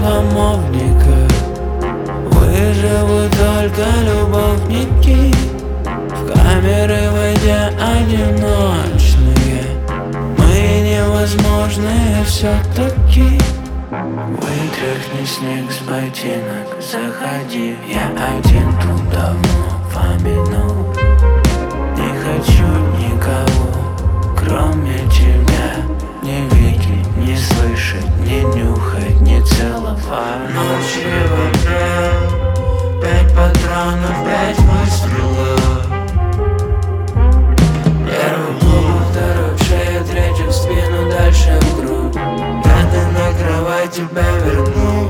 хламовника. Выживут только любовники, в камеры войдя одиночные. Мы невозможные все-таки. Вытряхни снег с ботинок, заходи. Я один тут давно помянул. Не хочу никого, кроме тебя. Не видеть, не слышать, не нюхать, не целовать. Ночи в окне, 5 патронов, 5 выстрелов. Первый в голову, второй в шею, третий в спину, дальше в грудь. Пятый на кровать тебя верну.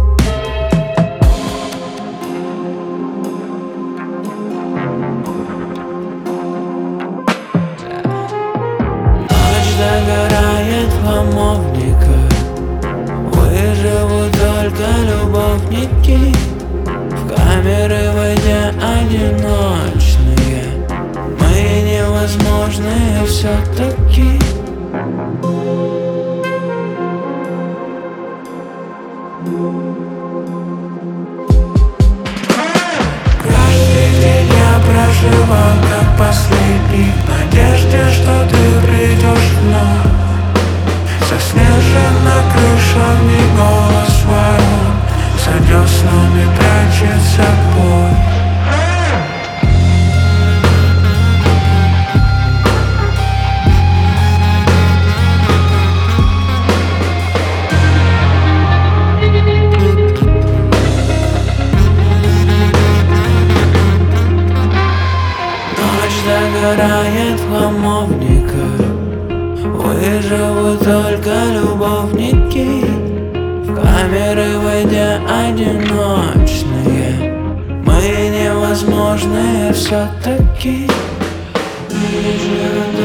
Ночь догорает в хламовниках. Выживут только любовники, в камеры войдя одиночные. Мы невозможные все-таки. Каждый день я проживал как последний, в надежде, что ты придешь вновь. Заснежена крыша, в ней голос ворон, за деснами прячется бой. Догорает в хламовниках. Выживут только любовники, в камеры войдя одиночные. Мы невозможные все-таки.